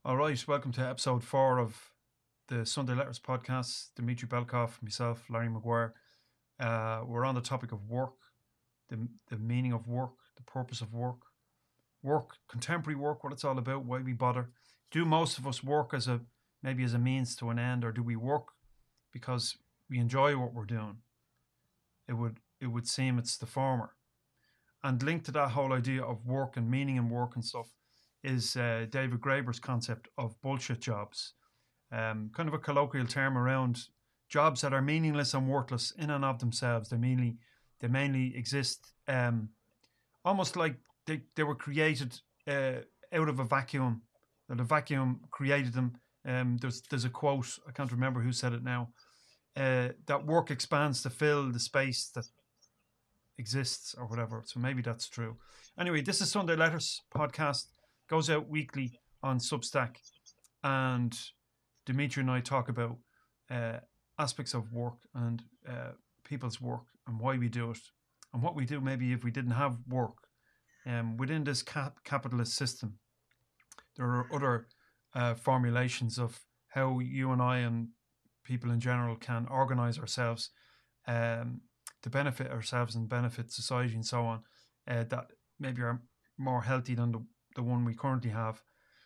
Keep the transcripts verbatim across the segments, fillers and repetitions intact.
All right, welcome to episode four of the Sunday Letters podcast. Dimitri Belkov, myself, Larry Maguire. Uh, we're on the topic of work, the the meaning of work, the purpose of work, work, contemporary work, what it's all about, why we bother. Do most of us work as a maybe as a means to an end, or do we work because we enjoy what we're doing? It would it would seem it's the former. And linked to that whole idea of work and meaning and work and stuff is uh, David Graeber's concept of bullshit jobs, um, kind of a colloquial term around jobs that are meaningless and worthless in and of themselves. They mainly they mainly exist um, almost like they, they were created uh, out of a vacuum. That a vacuum created them. Um, there's there's a quote, I can't remember who said it now. Uh, that work expands to fill the space that exists or whatever. So maybe that's true. Anyway, this is Sunday Letters podcast. Goes out weekly on Substack, and Dimitri and I talk about uh, aspects of work and uh, people's work and why we do it and what we do maybe if we didn't have work. Um, within this cap- capitalist system, there are other uh, formulations of how you and I and people in general can organize ourselves um, to benefit ourselves and benefit society and so on, uh, that maybe are more healthy than the, the one we currently have.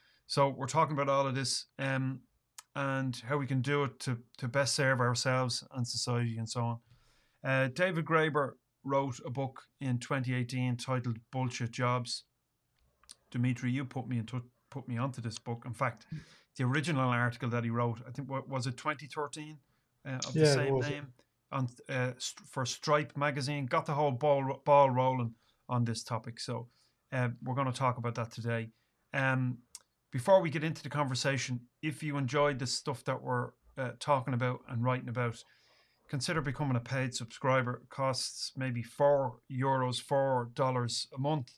So we're talking about all of this um, and how we can do it to, to best serve ourselves and society and so on. Uh, David Graeber wrote a book in twenty eighteen titled Bullshit Jobs. Dimitri, you put me into put me onto this book. In fact, the original article that he wrote, I think, what was it, twenty thirteen, uh, of the Yeah, it same was. name, on uh, for Stripe magazine. Got the whole ball ball rolling on this topic. So uh, we're going to talk about that today. Um, before we get into the conversation, if you enjoyed the stuff that we're uh, talking about and writing about, consider becoming a paid subscriber. It costs maybe four euros, four dollars a month,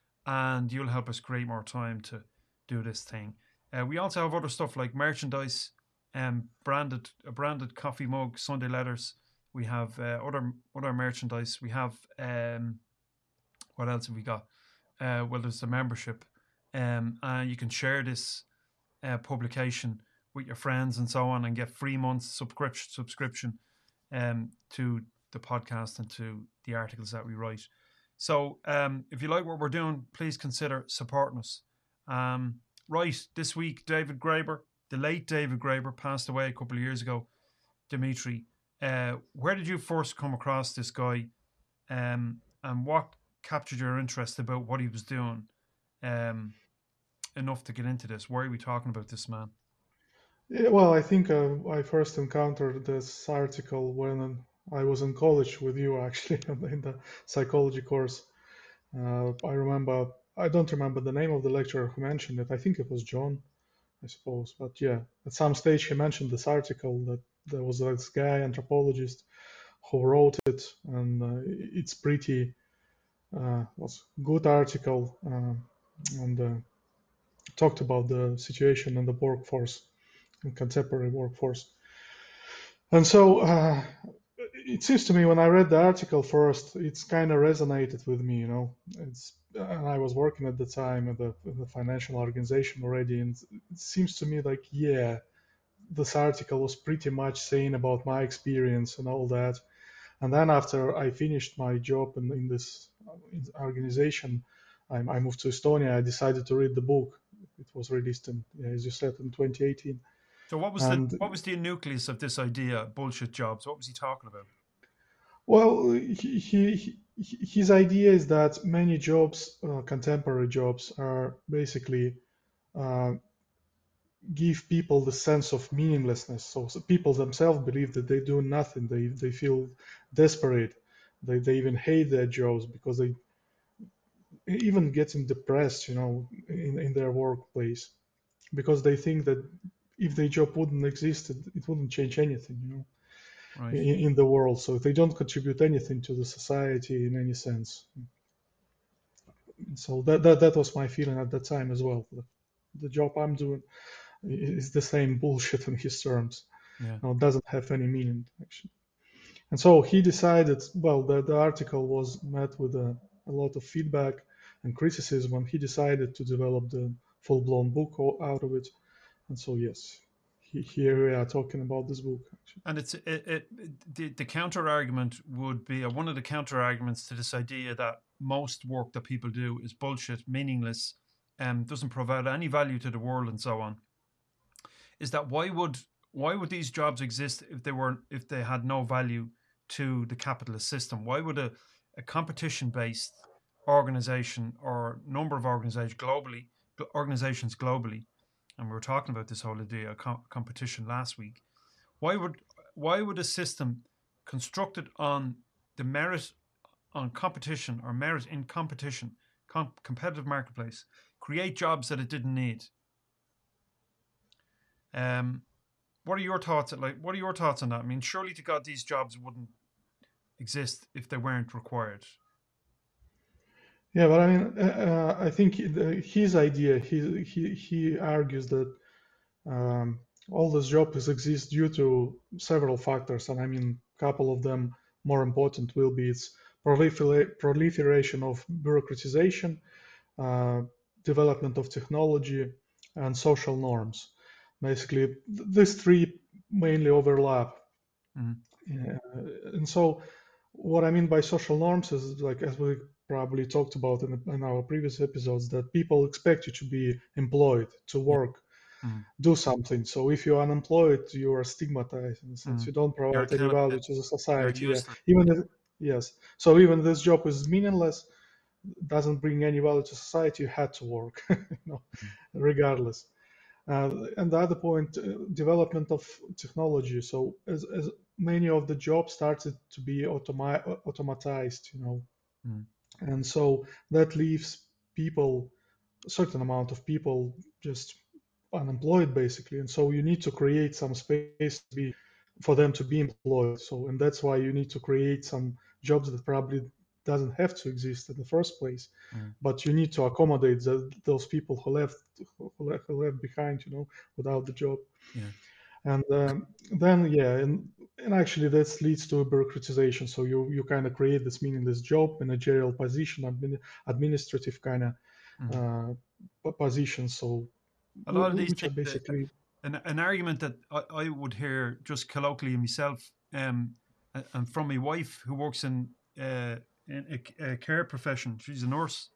and you'll help us create more time to do this thing. Uh, we also have other stuff like merchandise, um, branded a branded coffee mug, Sunday letters. We have uh, other other merchandise. We have um, what else have we got? Uh, well, there's the membership, um, and you can share this uh, publication with your friends and so on, and get free months subscription subscription um, to the podcast and to the articles that we write. So um, if you like what we're doing, please consider supporting us. Um, right, this week, David Graeber, the late David Graeber, passed away a couple of years ago. Dimitri, uh, where did you first come across this guy, um, and what captured your interest about what he was doing um, enough to get into this? Why are we talking about this man? Yeah, well, I think uh, I first encountered this article when I was in college with you, actually, in the psychology course. Uh, I remember, I don't remember the name of the lecturer who mentioned it. I think it was John, I suppose. But yeah, at some stage he mentioned this article that there was this guy, anthropologist, who wrote it, and uh, it's pretty uh, was good article, uh, and uh, talked about the situation in the workforce, in contemporary workforce. And so uh, it seems to me when I read the article first, it's kind of resonated with me, you know. It's and I was working at the time at the, at the financial organization already, and it seems to me like, yeah, this article was pretty much saying about my experience and all that. And then after I finished my job in, in this organization, I, I moved to Estonia. I decided to read the book. It was released in, yeah, as you said, in twenty eighteen. So what was the And what was the nucleus of this idea, bullshit jobs? What was he talking about? well, he, he, he, his idea is that many jobs, uh, contemporary jobs, are basically uh, give people the sense of meaninglessness. So, so people themselves believe that they do nothing. They they feel desperate. They they even hate their jobs because they even getting depressed, you know, in, in their workplace because they think that if their job wouldn't exist, it, it wouldn't change anything, you know, Right. in, in the world. So they don't contribute anything to the society in any sense. So that that, that was my feeling at that time as well. The, the job I'm doing is the same bullshit in his terms. Yeah. No, it doesn't have any meaning actually. And so he decided. Well, the, the article was met with a, a lot of feedback and criticism, and he decided to develop the full-blown book out of it. And so yes, he, here we are talking about this book actually. And it's it, it the, the counter argument would be, or one of the counter arguments to this idea that most work that people do is bullshit, meaningless, um, doesn't provide any value to the world, and so on. Is that why would why would these jobs exist if they were if they had no value to the capitalist system? Why would a, a competition based organization or number of organizations globally organizations globally, and we were talking about this whole idea of com- competition last week, why would why would a system constructed on the merit on competition or merit in competition, comp- competitive marketplace, create jobs that it didn't need? Um, what are your thoughts? Like, what are your thoughts on that? I mean, surely to God, these jobs wouldn't exist if they weren't required. Yeah, but I mean, uh, I think the, his idea, he he he argues that um, all these jobs exist due to several factors, and I mean, a couple of them more important will be its prolifer- proliferation of bureaucratization, uh, development of technology, and social norms. Basically, th- these three mainly overlap. Mm. Yeah, and so what I mean by social norms is like, as we probably talked about in, in our previous episodes, that people expect you to be employed, to Yeah. work, Mm. do something. So if you're unemployed, you are stigmatized in a sense. Mm. You don't You're provide any kind of value to the you're society. Yeah. useless. Even if, yes. So even this job is meaningless, doesn't bring any value to society, you had to work, you know, Mm. regardless. Uh, and the other point, uh, development of technology. So as, as many of the jobs started to be automi- automatized, you know, Mm. and so that leaves people, a certain amount of people, just unemployed basically. And so you need to create some space to be, for them to be employed. So, and that's why you need to create some jobs that probably doesn't have to exist in the first place, Mm. but you need to accommodate the, those people who left who left, who left behind, you know, without the job. Yeah. And um, then yeah, and and actually this leads to a bureaucratization. So you you kind of create this meaningless job, managerial position, admin, administrative kind of Mm. uh, position. So A lot of wh- these which are things, the, basically an, an argument that I, I would hear just colloquially myself, um, a- and from my wife who works in uh, in a, a care profession. She's a nurse,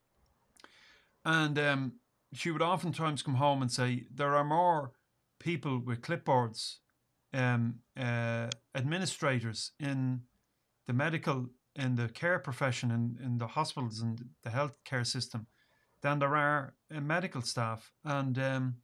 and um, she would oftentimes come home and say there are more people with clipboards, um, uh, administrators in the medical, in the care profession, in, in the hospitals and the healthcare system than there are uh, medical staff. And um,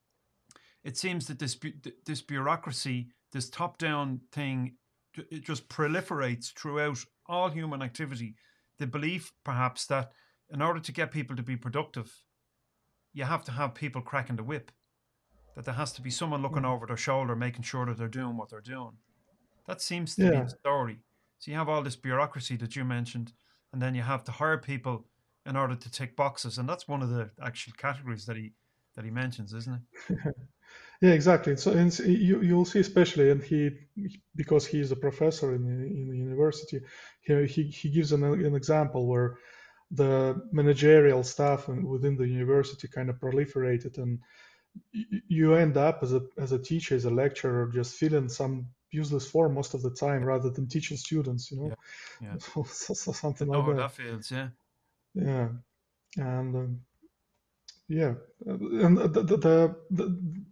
it seems that this this bureaucracy, this top down thing, it just proliferates throughout all human activity. The belief, perhaps, that in order to get people to be productive, you have to have people cracking the whip. That there has to be someone looking over their shoulder, making sure that they're doing what they're doing. That seems to be yeah. the story. So you have all this bureaucracy that you mentioned, and then you have to hire people in order to tick boxes, and that's one of the actual categories that he that he mentions, isn't it? Yeah, exactly. So and s- you you'll see, especially, and he, because he is a professor in the, in the university, he he, he gives an, an example where the managerial staff in- within the university kind of proliferated, and y- you end up as a as a teacher, as a lecturer, just filling some useless form most of the time rather than teaching students, you Yeah, know, yeah. so, so I something know like how that. that feels. Yeah. Yeah, and um, yeah, and the the, the the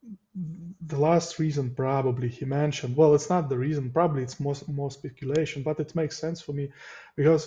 the last reason probably he mentioned, well, it's not the reason, probably it's most more speculation, but it makes sense for me because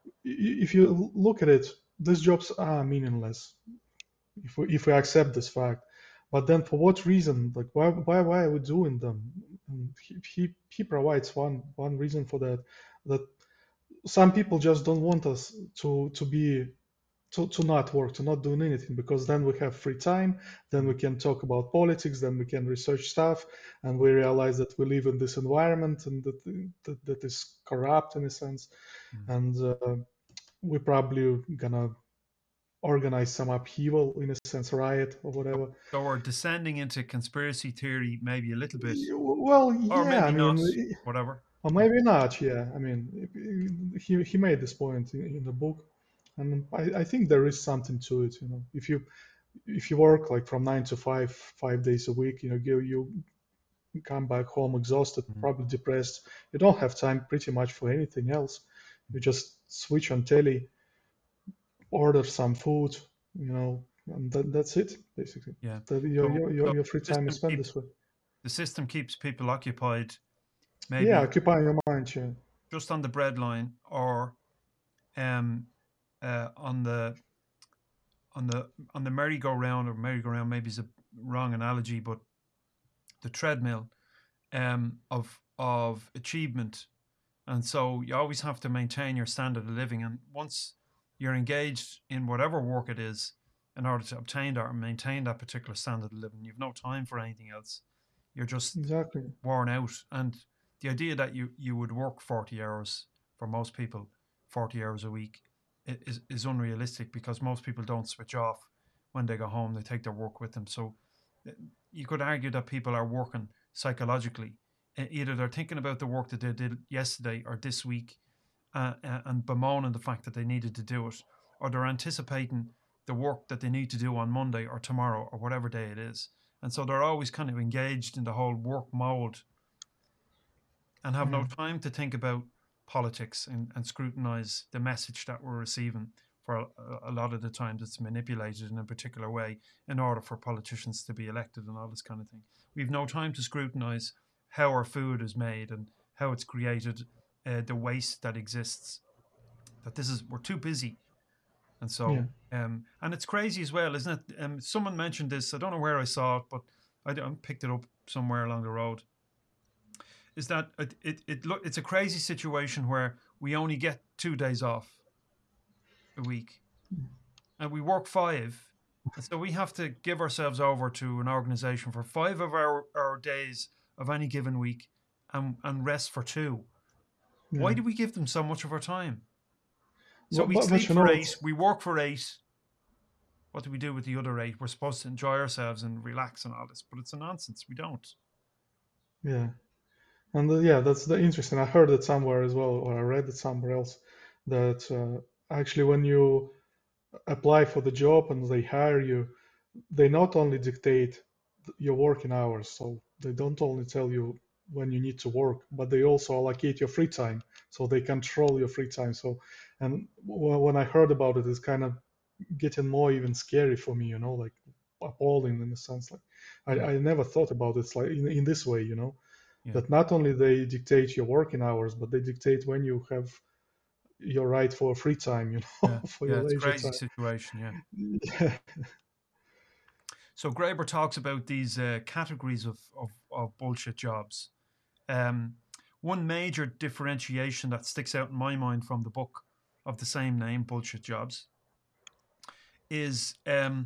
if you look at it, these jobs are meaningless if we, if we accept this fact. But then for what reason? Like why why why are we doing them? And he, he he provides one one reason for that, that some people just don't want us to to be to, to not work, to not doing anything, because then we have free time, then we Mm. can talk about politics, then we can research stuff, and we realize that we live in this environment and that that, that is corrupt in a sense, Mm. and uh, we're probably gonna organize some upheaval in a sense, riot or So, whatever. so we're descending into conspiracy theory, maybe a little bit, Well, or yeah, I maybe not. mean, Whatever. or Yeah. maybe not. Yeah, I mean, he he made this point in, in the book, and I, I think there is something to it. You know, if you if you work like from nine to five, five days a week, you know, you, you come back home exhausted, Mm. probably depressed. You don't have time pretty much for anything else. You just switch on telly, order some food, you know, and that, that's it basically. Yeah. That your, So, your your so your free the time is system spent keep this way. the system keeps people occupied, Yeah, maybe occupy your mind. Yeah, just on the breadline or um uh on the on the on the merry-go-round, or merry-go-round maybe is a wrong analogy, but the treadmill um of of achievement. And so you always have to maintain your standard of living. And once you're engaged in whatever work it is, in order to obtain that or maintain that particular standard of living, you've no time for anything else. You're just exactly. worn out. And the idea that you, you would work forty hours for most people, forty hours a week, is, is unrealistic, because most people don't switch off when they go home. They take their work with them. So uh, you could argue that people are working psychologically. E- Either they're thinking about the work that they did yesterday or this week, uh, uh, and bemoaning the fact that they needed to do it, or they're anticipating the work that they need to do on Monday or tomorrow or whatever day it is. And so they're always kind of engaged in the whole work mode, and have no Yeah. time to think about politics and, and scrutinize the message that we're receiving. For a, a lot of the times, it's manipulated in a particular way in order for politicians to be elected and all this kind of thing. We've no time to scrutinize how our food is made and how it's created, uh, the waste that exists. That this is, we're too busy. And Yeah. so, um, and it's crazy as well, isn't it? Um, someone mentioned this. I don't know where I saw it, but I, I picked it up somewhere along the road. Is that it? It, it look, it's a crazy situation where we only get two days off a week, and we work five, and so we have to give ourselves over to an organization for five of our, our days of any given week, and and rest for two. Why Yeah. do we give them so much of our time? So But, we but, but sleep you for know, eight, it's, we work for eight. What do we do with the other eight? We're supposed to enjoy ourselves and relax and all this, but it's a nonsense. We don't. yeah. And uh, yeah, that's the interesting. I heard it somewhere as well, or I read it somewhere else, that uh, actually when you apply for the job and they hire you, they not only dictate your working hours, so they don't only tell you when you need to work, but they also allocate your free time, so they control your free time. So, and w- when I heard about it, it's kind of getting more even scary for me, you know, like appalling in a sense. Like I, Yeah, I never thought about it like in, in this way, you know, yeah, that not only they dictate your working hours, but they dictate when you have your right for free time, you know, yeah, for yeah. your It's a leisure crazy time. situation. Yeah. Yeah, So Graeber talks about these uh, categories of, of, of bullshit jobs. Um, one major differentiation that sticks out in my mind from the book of the same name, Bullshit Jobs, is um,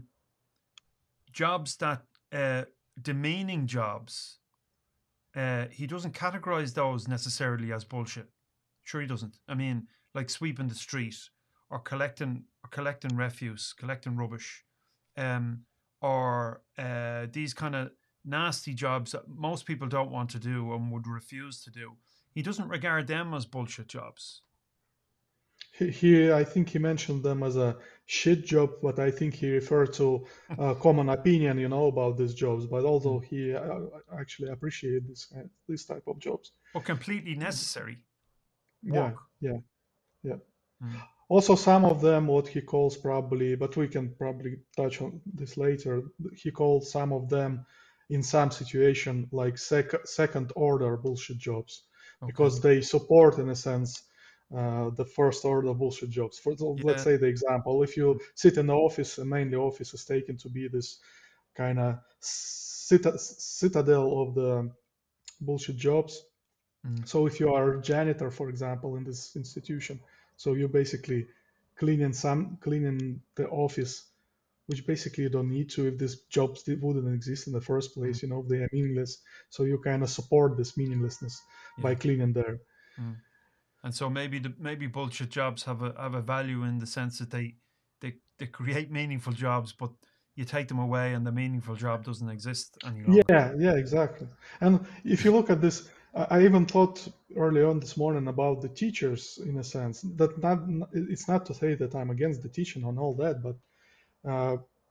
jobs that, uh, demeaning jobs. Uh, he doesn't categorize those necessarily as bullshit. Sure, he doesn't. I mean, like sweeping the street, or collecting or collecting refuse, collecting rubbish, um, or uh, these kind of nasty jobs that most people don't want to do and would refuse to do. He doesn't regard them as bullshit jobs. he, he I think he mentioned them as a shit job, but I think he referred to a common opinion, you know, about these jobs. But although he uh, actually appreciated this kind, this type of jobs. But completely necessary Yeah, work. yeah, yeah. Mm. Also, some of them, what he calls probably, but we can probably touch on this later. He calls some of them, in some situation, like sec- second order bullshit jobs, Okay. because they support, in a sense, uh, the first order bullshit jobs. For so let's Yeah. say the example, if you sit in the office, and mainly office is taken to be this kind of cita- citadel of the bullshit jobs. Mm. So if you are a janitor, for example, in this institution, so you're basically cleaning some cleaning the office, which basically you don't need to if these jobs did- wouldn't exist in the first Mm. place. You know, they are meaningless. So you kind of support this meaninglessness by Yeah. cleaning there. Mm. And so maybe the maybe bullshit jobs have a have a value in the sense that they they they create meaningful jobs, but you take them away and the meaningful job doesn't exist any longer. Yeah, yeah, exactly. And if you look at this, I I even thought early on this morning about the teachers in a sense. That not it's not to say that I'm against the teaching and all that, but uh,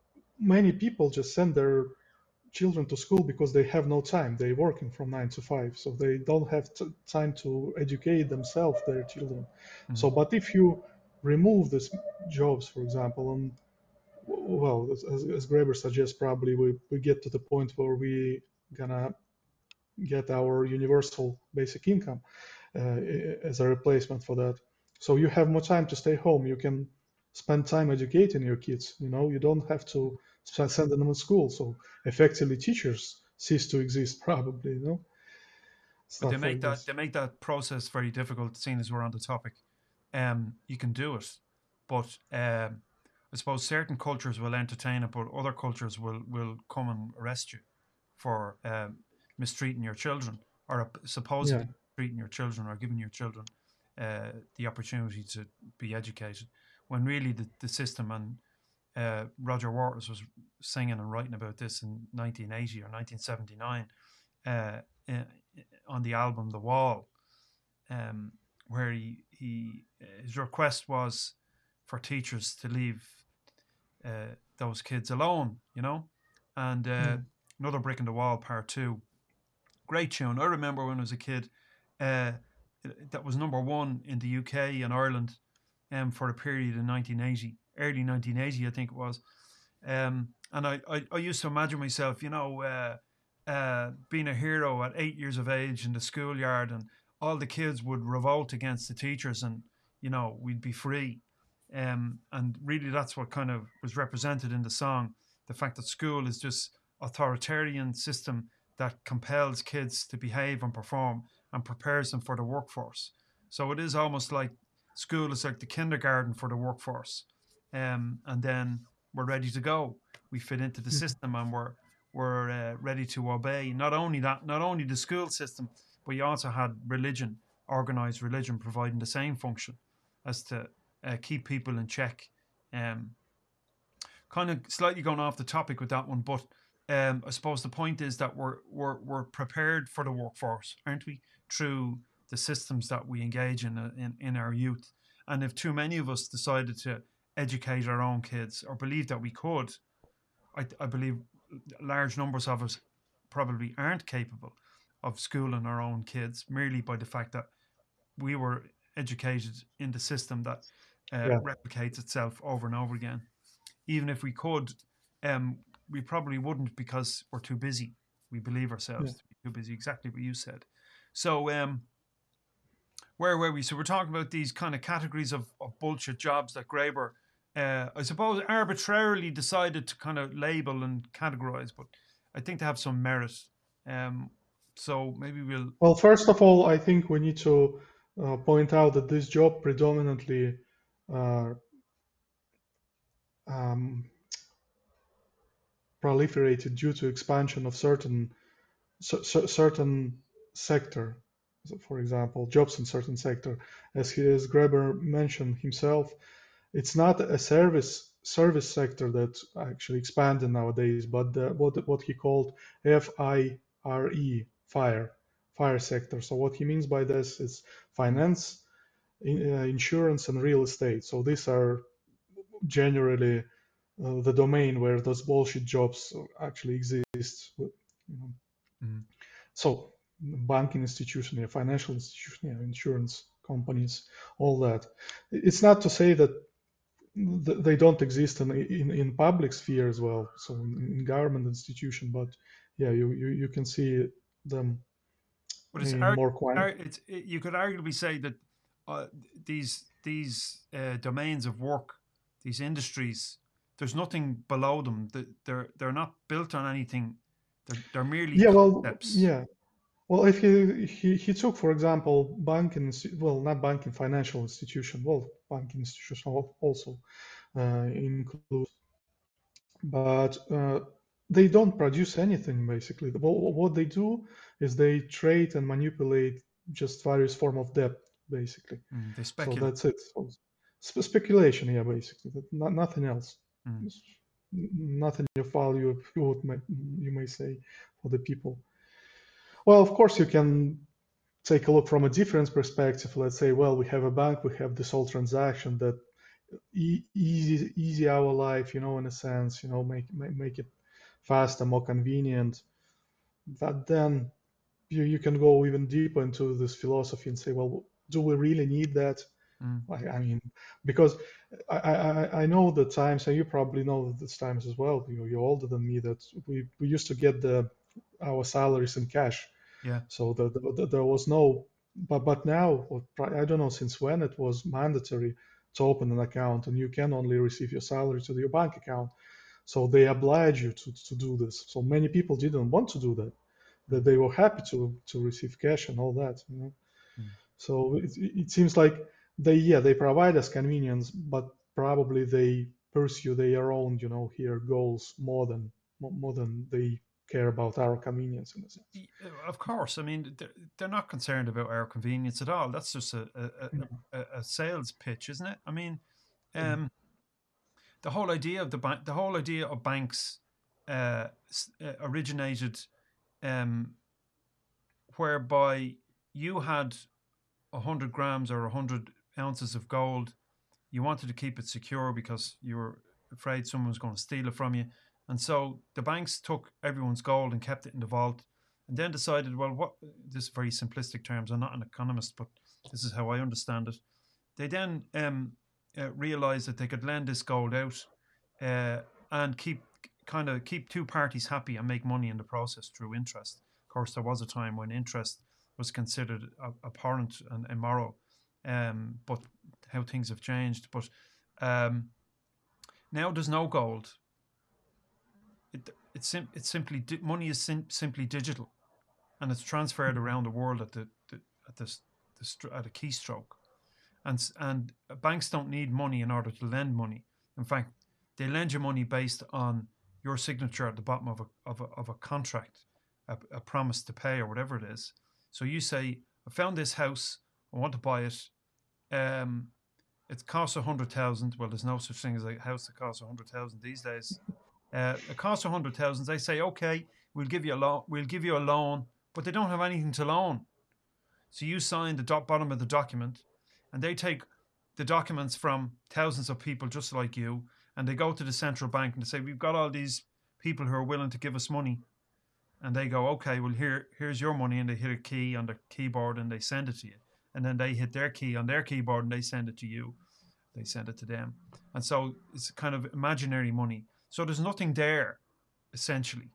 many people just send their children to school because they have no time. They're working from nine to five, so they don't have t- time to educate themselves, their children. Mm-hmm. So, but if you remove these jobs, for example, and well, as, as Graeber suggests, probably we, we get to the point where we gonna get our universal basic income uh, as a replacement for that. So you have more time to stay home. You can spend time educating your kids. You know, you don't have to send them to school. So effectively, teachers cease to exist. Probably, you know, But they stuff make like that this. they make that process very difficult. Seeing as we're on the topic, um, you can do it, but um, I suppose certain cultures will entertain it, but other cultures will will come and arrest you for um, mistreating your children or uh, Yeah. supposedly treating your children or giving your children uh, the opportunity to be educated, when really the, the system and uh, Roger Waters was singing and writing about this in nineteen eighty or nineteen seventy-nine uh, uh, on the album The Wall, um, where he, he his request was for teachers to leave uh, those kids alone, you know. And uh, Yeah. Another Brick in the Wall, Part Two, great tune. I remember when I was a kid, uh, that was number one in the U K and Ireland, um, for a period in nineteen eighty, early nineteen eighty, I think it was. Um, and I, I, I used to imagine myself, you know, uh, uh, being a hero at eight years of age in the schoolyard, and all the kids would revolt against the teachers, and you know we'd be free. Um, and really, that's what kind of was represented in the song: the fact that school is this authoritarian system that compels kids to behave and perform and prepares them for the workforce. So it is almost like school is like the kindergarten for the workforce, um, and then we're ready to go. We fit into the system, and we're we're uh, ready to obey. Not only that, not only the school system, but you also had religion, organized religion, providing the same function as to uh, keep people in check. Um, kind of slightly going off the topic with that one, but um, I suppose the point is that we're we're we're prepared for the workforce, aren't we? Through the systems that we engage in, uh, in in our youth, and if too many of us decided to educate our own kids or believe that we could, I, I believe large numbers of us probably aren't capable of schooling our own kids merely by the fact that we were educated in the system that uh, Yeah. replicates itself over and over again. Even if we could, um, we probably wouldn't because we're too busy. We believe Yeah. ourselves to be too busy. Exactly what you said. So, um, where were we? So we're talking about these kind of categories of, of bullshit jobs that Graeber, uh, I suppose, arbitrarily decided to kind of label and categorize, but I think they have some merit. Um, so maybe we'll. Well, first of all, I think we need to uh, point out that this job predominantly uh, um, proliferated due to expansion of certain cer- cer- certain sector. So for example, jobs in certain sector, as he as Graeber mentioned himself, it's not a service service sector that actually expanded nowadays, but the, what what he called F I R E, fire fire sector. So what he means by this is Mm, finance, in, uh, insurance, and real estate. So these are generally uh, the domain where those bullshit jobs actually exist. You know. mm, So banking institution, yeah, financial institution, yeah, insurance companies, all that. It's not to say that th- they don't exist in, in in public sphere as well, so in, in government institution, but yeah, you, you you can see them but it's, in ar- more quant. ar- it's it, you could arguably say that uh, these these uh, domains of work, these industries, there's nothing below them. That they're they're not built on anything. They're they're merely Yeah, well, concepts. yeah. Well, if he, he he took, for example, banking, insti- well, not banking, financial institution, well, banking institution al- also uh, includes, but uh, they don't produce anything basically. Wh- What they do is they trade and manipulate just various form of debt basically. Mm, they So speculate. that's it. So sp- speculation, yeah, basically, but not, nothing else. Mm, It's nothing of value, you would may, you may say, for the people. Well, of course, you can take a look from a different perspective. Let's say, well, we have a bank, we have this whole transaction that e- easy easy our life, you know, in a sense, you know, make make, make it faster, more convenient. But then you, you can go even deeper into this philosophy and say, well, do we really need that? Mm, I, I mean, because I, I, I know the times, and you probably know these times as well. You, you're older than me. That we, we used to get the our salaries in cash, yeah. so the, the, the- there was no. But but now, or pri- I don't know since when it was mandatory to open an account, and you can only receive your salary to your bank account. So they oblige you to, to do this. So many people didn't want to do that. That Mm, they were happy to to receive cash and all that. You know? mm. So it, it seems like they, yeah, they provide us convenience, but probably they pursue their own, you know, here goals more than more than they care about our convenience in a sense. Y- uh, Of course, I mean they're, they're not concerned about our convenience at all. That's just a a, a, a a sales pitch, isn't it? I mean, Yeah. um, the whole idea of the bank, the whole idea of banks, uh, s- uh, originated, um, whereby you had a hundred grams or a hundred ounces of gold. You wanted to keep it secure because you were afraid someone was going to steal it from you, and so the banks took everyone's gold and kept it in the vault, and then decided, well, what? This is very simplistic terms. I'm not an economist, but this is how I understand it. They then um, uh, realized that they could lend this gold out uh, and keep kind of keep two parties happy and make money in the process through interest. Of course, there was a time when interest was considered abhorrent and immoral, um, but how things have changed. But um, now there's no gold. It, it's sim- it's simply di- money is sim- simply digital, and it's transferred Mhm. around the world at the, the at this the, at a keystroke. And and banks don't need money in order to lend money. In fact, they lend you money based on your signature at the bottom of a of a, of a contract, a, a promise to pay or whatever it is. So you say, I found this house, I want to buy it. Um, it costs a hundred thousand. Well, there's no such thing as a house that costs a hundred thousand these days. Uh, it costs a hundred thousand. They say, okay, we'll give you a loan. We'll give you a loan, but they don't have anything to loan. So you sign the dot bottom of the document, and they take the documents from thousands of people just like you, and they go to the central bank and they say, we've got all these people who are willing to give us money. And they go, okay, well, here, here's your money. And they hit a key on the keyboard and they send it to you. And then they hit their key on their keyboard and they send it to you. They send it to them. And so it's kind of imaginary money. So there's nothing there, essentially,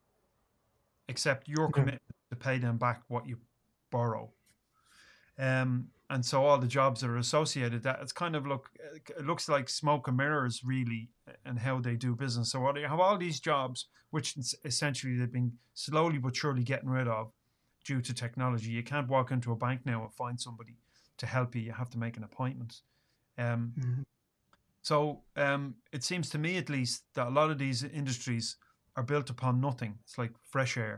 except your Yeah. commitment to pay them back what you borrow. Um, and so all the jobs that are associated that it's kind of look it looks like smoke and mirrors really, and how they do business. So what you have all these jobs which essentially they've been slowly but surely getting rid of due to technology. You can't walk into a bank now and find somebody to help you. You have to make an appointment. Um, Mhm. so um, it seems to me, at least, that a lot of these industries are built upon nothing. It's like fresh air,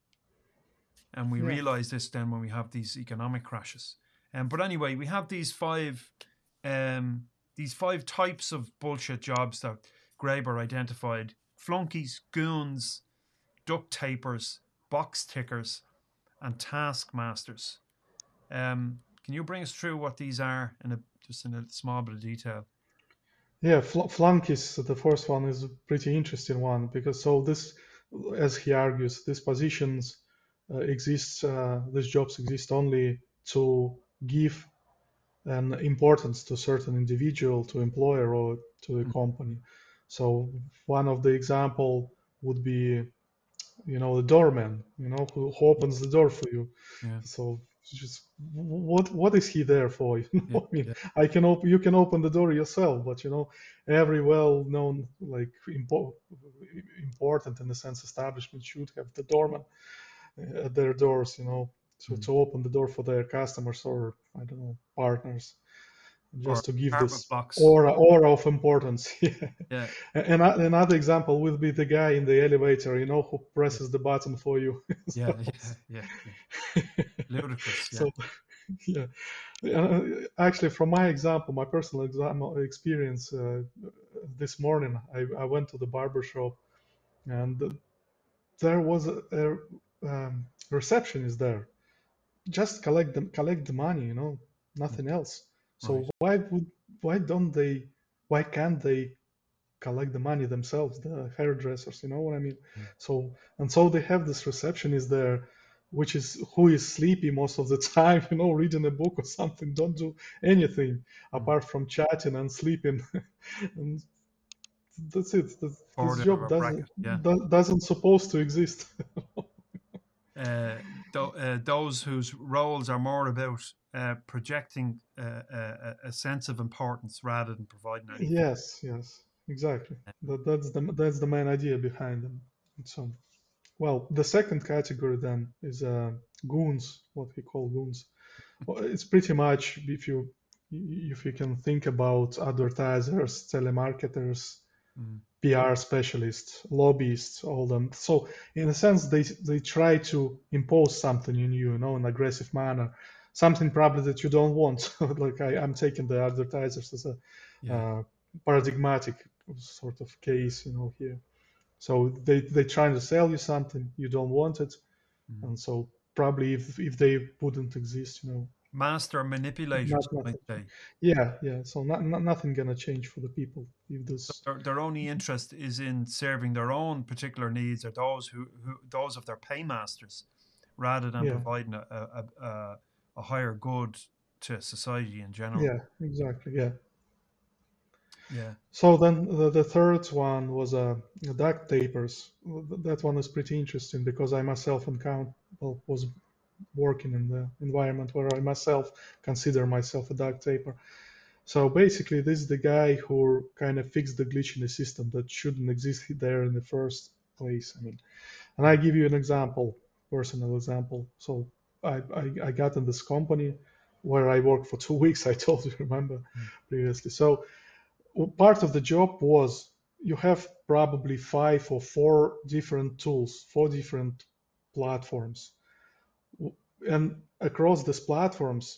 and we Yeah. realize this then when we have these economic crashes. Um, but anyway, we have these five um, these five types of bullshit jobs that Graeber identified: flunkies, goons, duct tapers, box tickers, and taskmasters. Um, can you bring us through what these are in a just in a small bit of detail? Yeah, fl- flunkies, the first one is a pretty interesting one because so this, as he argues, these positions uh, exist, uh, these jobs exist only to give an importance to certain individual, to employer, or to the Mm, company. So one of the example would be, you know, the doorman, you know, who, who opens the door for you. yeah, So just what what is he there for? You yeah, know, I mean, yeah. I can open, you can open the door yourself, but you know, every well-known like impo- important in the sense establishment should have the doorman uh, at their doors, you know, to, Mm. to open the door for their customers or I don't know partners, Or just to give apartment this blocks. aura aura of importance. Yeah. Yeah, And another example would be the guy in the elevator, you know, who yeah, presses the button for you. yeah, So, yeah, yeah, yeah. Ludicrous. Yeah. so yeah. Uh, actually, from my example, my personal example experience, uh, this morning, I, I went to the barber shop, and there was a, a um, receptionist there. Just collect the collect the money, you know, Yeah. nothing else. Right. So why would why don't they? why can't they collect the money themselves, the hairdressers? You know what I mean? Mm. So and so they have this receptionist there, which is who is sleepy most of the time, you know, reading a book or something, don't do anything Mm. apart from chatting and sleeping. And that's it. This, this Bored out of job our doesn't bracket. Yeah. do- doesn't supposed to exist. Uh, th- uh, those whose roles are more about uh, projecting uh, a, a sense of importance rather than providing anything. Yes, yes, exactly. That, that's the that's the main idea behind them. And so, well, the second category then is uh, goons, what we call goons. Well, it's pretty much if you if you can think about advertisers, telemarketers, Mm. P R specialists, lobbyists, all them. So in a sense, they they try to impose something in you, you know, in an aggressive manner, something probably that you don't want. Like I, I'm taking the advertisers as a Yeah. uh, paradigmatic sort of case, you know, here. So they they trying to sell you something, you don't want it, Mm. and so probably if if they wouldn't exist, you know, Master manipulators, not you might nothing. say. Yeah, yeah. So not, not nothing gonna change for the people if this. Their, their only interest is in serving their own particular needs or those who, who those of their paymasters, rather than Yeah, providing a, a, a, a higher good to society in general. yeah, exactly. Yeah. Yeah. So then the, the third one was uh, duct tapers. That one is pretty interesting because I myself encountered, well, was working in the environment where I myself consider myself a duct taper. So basically, this is the guy who kind of fixed the glitch in the system that shouldn't exist there in the first place. I mean, and I give you an example, personal example. So I, I, I got in this company where I worked for two weeks. I told you, remember Mm. previously. So part of the job was you have probably five or four different tools, four different platforms, and across these platforms,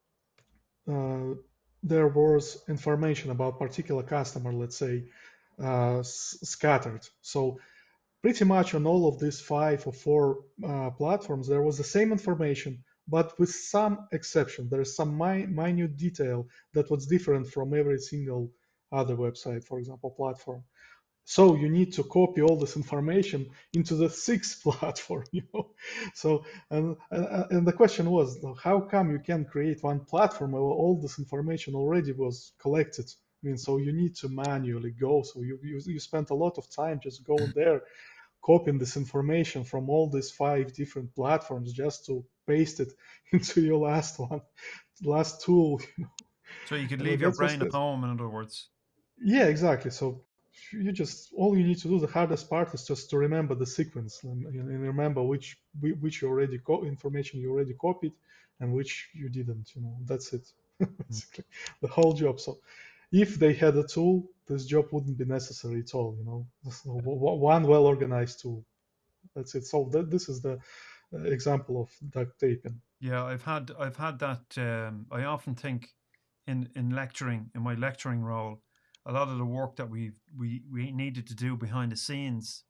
uh, there was information about particular customer, let's say, uh, s- scattered. So pretty much on all of these five or four uh, platforms, there was the same information, but with some exception. There is some mi- minute detail that was different from every single other website, for example, platform. So you need to copy all this information into the sixth platform, you know. So and and and the question was, how come you can create one platform where all this information already was collected? I mean, so you need to manually go. So you you, you spent a lot of time just going there, copying this information from all these five different platforms just to paste it into your last one, last tool. You So you could know, leave your that's what's brain at home, in other words. yeah, exactly. So you just all you need to do, the hardest part is just to remember the sequence and, and remember which which you already co- information you already copied and which you didn't. You know, that's it. Mm. Basically, the whole job. So if they had a tool, this job wouldn't be necessary at all. You know, so w- w- one well organized tool. That's it. So that, this is the uh, example of duct taping. Yeah, I've had I've had that. Um, I often think in in lecturing, in my lecturing role, a lot of the work that we we we needed to do behind the scenes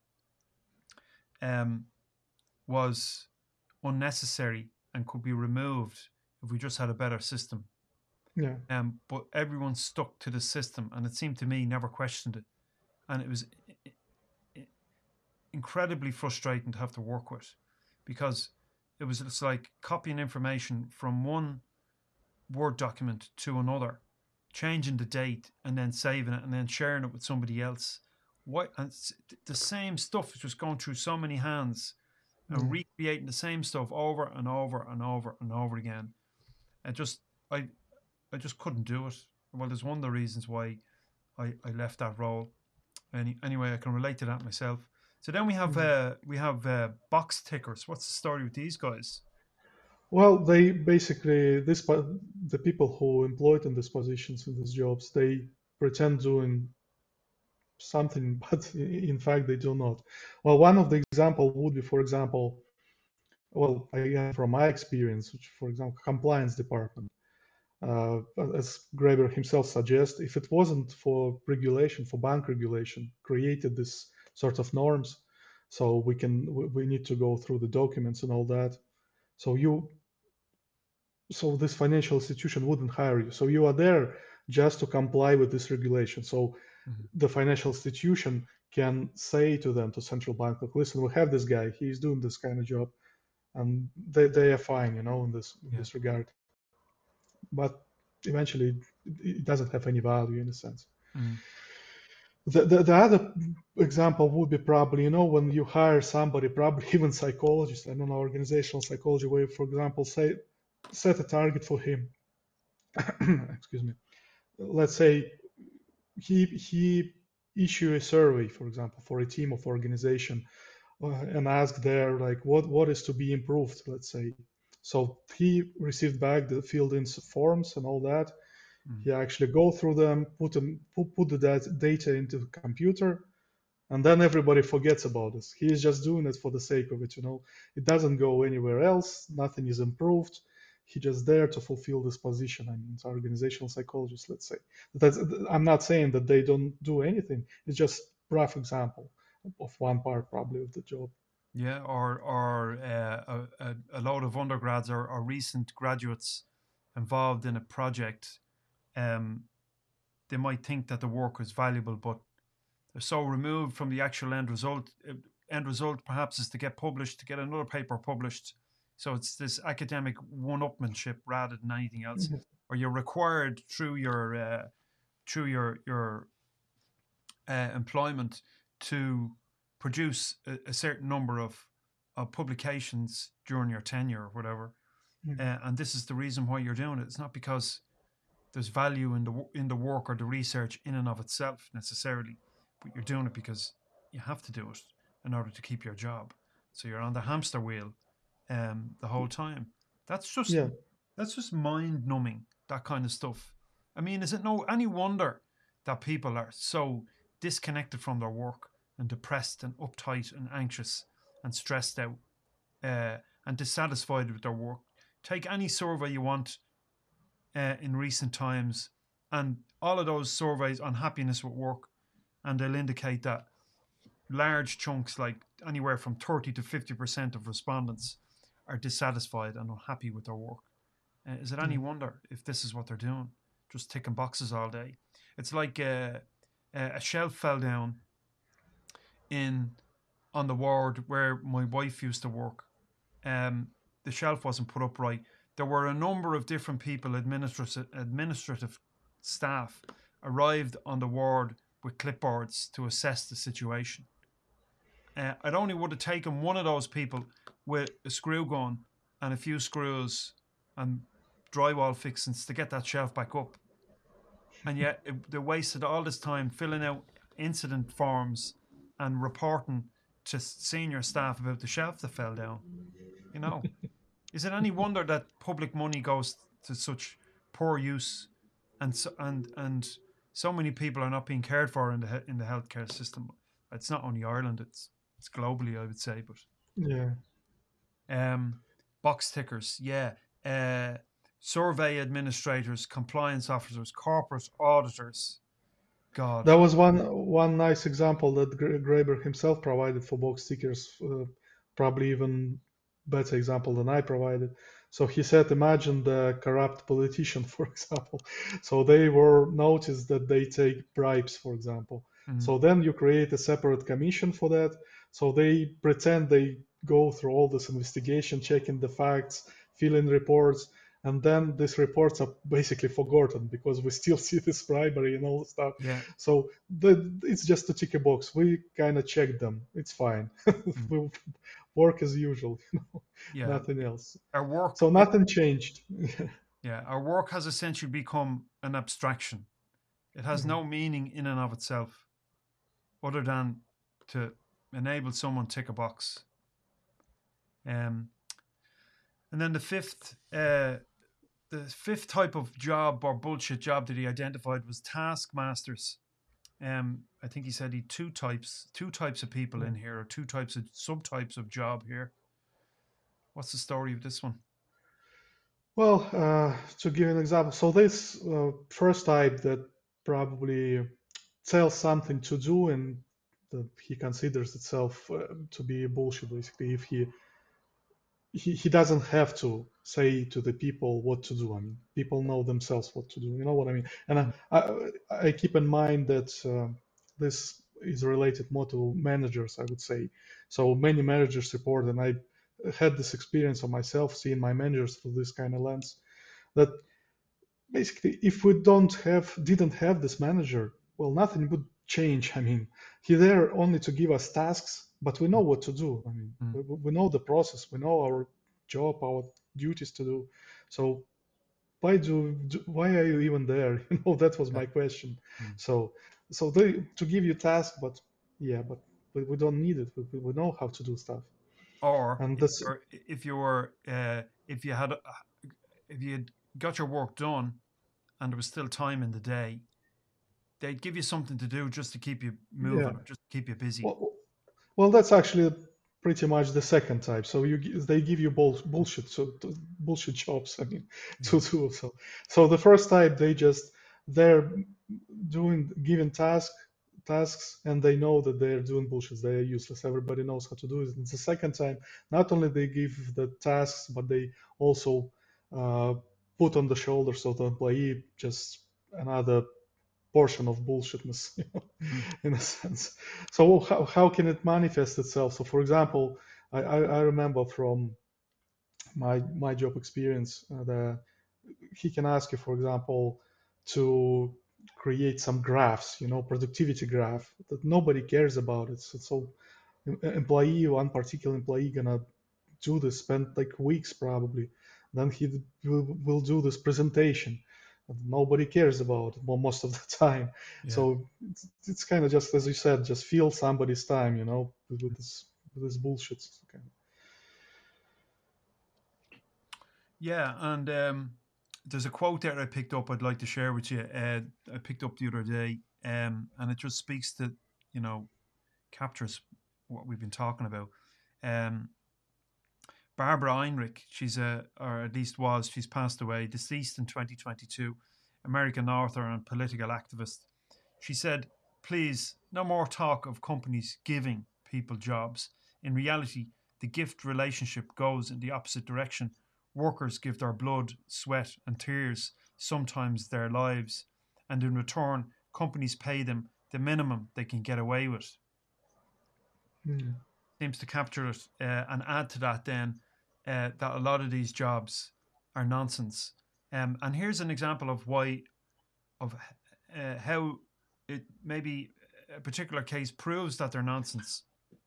um, was unnecessary and could be removed if we just had a better system. Yeah, Um, but everyone stuck to the system, and it seemed to me never questioned it, and it was i- i- incredibly frustrating to have to work with, because it was it's like copying information from one Word document to another, changing the date and then saving it and then sharing it with somebody else. What and the same stuff is just going through so many hands and yeah. recreating the same stuff over and over and over and over again. I just I I just couldn't do it. Well, there's one of the reasons why I, I left that role. Any, anyway, I can relate to that myself. So then we have Mm. uh, we have uh, box tickers. What's the story with these guys? Well, they basically this po- the people who employed in these positions in these jobs, they pretend doing something, but i- in fact they do not. Well, one of the example would be, for example, well, again from my experience, which, for example, compliance department. Uh, as Graeber himself suggests, if it wasn't for regulation, for bank regulation, created this sort of norms, so we can we we need to go through the documents and all that. So you so this financial institution wouldn't hire you. So you are there just to comply with this regulation. So Mhm. the financial institution can say to them, to central bank, look, listen, we have this guy, he's doing this kind of job, and they, they are fine, you know, in this in Yeah. this regard. But eventually, it doesn't have any value in a sense. Mm. The, the, the other example would be probably, you know, when you hire somebody, probably even psychologist, I don't know, organizational psychology, where, for example, say, set a target for him. Excuse me. Let's say he he issue a survey, for example, for a team of organization, uh, and ask there like what what is to be improved, let's say. So he received back the filled in forms and all that. Mm. He actually go through them, put them put, put the dat- data into the computer, and then everybody forgets about this. He is just doing it for the sake of it, you know. It doesn't go anywhere else. Nothing is improved. He just there to fulfill this position. I mean, it's organizational psychologist, let's say. That's, I'm not saying that they don't do anything. It's just rough example of one part probably of the job. Yeah, or or uh, a, a, a load of undergrads or, or recent graduates involved in a project. Um, they might think that the work is valuable, but they're so removed from the actual end result. Uh, End result perhaps is to get published, to get another paper published. So it's this academic one-upmanship rather than anything else. Mhm. Or you're required through your uh, through your your uh, employment to produce a, a certain number of, of publications during your tenure or whatever. Mhm. Uh, and this is the reason why you're doing it. It's not because there's value in the in the work or the research in and of itself necessarily, but you're doing it because you have to do it in order to keep your job. So you're on the hamster wheel um, the whole time. That's just Yeah. that's just mind numbing. That kind of stuff. I mean, is it no any wonder that people are so disconnected from their work and depressed and uptight and anxious and stressed out uh, and dissatisfied with their work? Take any survey you want uh, in recent times, and all of those surveys on happiness with work, and they'll indicate that large chunks, like anywhere from thirty to fifty percent of respondents, are dissatisfied and unhappy with their work. Uh, is it any Yeah. wonder if this is what they're doing? Just ticking boxes all day. It's like uh, uh, a shelf fell down in on the ward where my wife used to work. Um, the shelf wasn't put up right. There were a number of different people, administrative administrative staff, arrived on the ward with clipboards to assess the situation. Uh, it only would have taken one of those people with a screw gun and a few screws and drywall fixings to get that shelf back up. And yet it, they wasted all this time filling out incident forms and reporting to senior staff about the shelf that fell down. You know, is it any wonder that public money goes to such poor use, and so, and and so many people are not being cared for in the in the healthcare system? It's not only Ireland; it's it's globally, I would say. But Yeah. um, box tickers, yeah, uh, survey administrators, compliance officers, corporate auditors. God, That was one one nice example that Gra- Graeber himself provided for box stickers, uh, probably even better example than I provided. So he said, imagine the corrupt politician, for example. So they were noticed that they take bribes, for example. mm, So then you create a separate commission for that. So they pretend they go through all this investigation, checking the facts, filling reports, and then these reports are basically forgotten because we still see this bribery and all the stuff. yeah, So the, it's just to tick a box. We kind of check them. It's fine. mm, We work as usual, you know, yeah. nothing else. Our work, So it, nothing changed. yeah, our work has essentially become an abstraction. It has Mhm. no meaning in and of itself, other than to enable someone tick a box. Um, and then the fifth, uh, the fifth type of job or bullshit job that he identified was taskmasters. Um, I think he said he two types, two types of people in here, or two types of subtypes of job here. What's the story of this one? Well, uh, to give an example, so this uh, first type that probably tells something to do and that he considers itself uh, to be bullshit, basically, if he he, he doesn't have to say to the people what to do. I mean, people know themselves what to do. You know what I mean? And I, Mm. I, I keep in mind that uh, this is related more to managers, I would say. So many managers report, and I had this experience of myself seeing my managers through this kind of lens, that basically if we don't have didn't have this manager, well, nothing would change. I mean, he's there only to give us tasks, but we know what to do. I mean, Mm. we, we know the process, we know our job, our duties to do. So why do, do why are you even there? You know, that was Yeah. my question. Mm. So so they to give you tasks, but yeah, but we, we don't need it. We, we know how to do stuff. Or And if this, you're if you were uh, if you had uh, if you had got your work done and there was still time in the day, they'd give you something to do just to keep you yeah. moving, or just to keep you busy. Well, Well, that's actually pretty much the second type. So you gi- they give you bull, Mm. bullshit, so to- bullshit jobs. I mean, Yeah. to do so. So the first type, they just they're doing given task tasks, and they know that they're doing bullshit. They are useless. Everybody knows how to do it. And the second time, not only they give the tasks, but they also uh, put on the shoulders of the employee just another portion of bullshitness, you know, Mm. in a sense. So how, how can it manifest itself? So for example, I, I, I remember from my my job experience uh, that he can ask you, for example, to create some graphs, you know, productivity graph that nobody cares about it. So, so employee, one particular employee gonna do this, spend like weeks probably. Then he will, will do this presentation. Nobody cares about it most of the time. Yeah. So it's, it's kind of just as you said, just fill somebody's time, you know, with, with this with this bullshit. Kind Yeah, and um, there's a quote there I picked up. I'd like to share with you. Uh, I picked up the other day, um, and it just speaks to you know captures what we've been talking about. Um, Barbara Heinrich, she's a, or at least was, she's passed away, deceased in twenty twenty-two, American author and political activist. She said, please, no more talk of companies giving people jobs. In reality, the gift relationship goes in the opposite direction. Workers give their blood, sweat, and tears, sometimes their lives, and in return, companies pay them the minimum they can get away with. of. Hmm. Seems to capture it uh, and add to that then uh, that a lot of these jobs are nonsense. Um, and here's an example of why of uh, how it maybe a particular case proves that they're nonsense.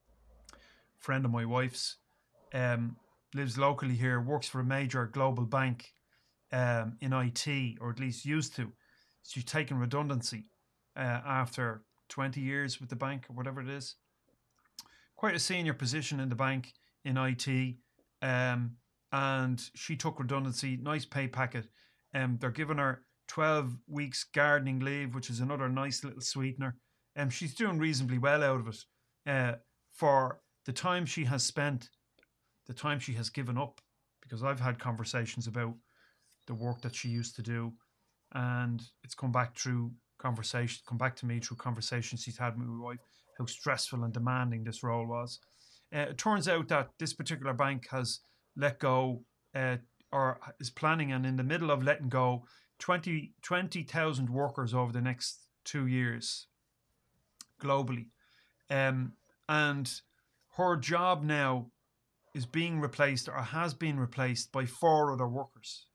A friend of my wife's um, lives locally here, works for a major global bank um, in I T, or at least used to. She's taken redundancy uh, after twenty years with the bank or whatever it is. Quite a senior position in the bank in I T, um, and she took redundancy. Nice pay packet. Um, they're giving her twelve weeks gardening leave, which is another nice little sweetener. Um, she's doing reasonably well out of it uh, for the time she has spent, the time she has given up. Because I've had conversations about the work that she used to do, and it's come back through conversation, come back to me through conversations she's had with my wife, how stressful and demanding this role was. Uh, it turns out that this particular bank has let go, uh, or is planning and in the middle of letting go twenty twenty thousand workers over the next two years globally. Um, and her job now is being replaced or has been replaced by four other workers.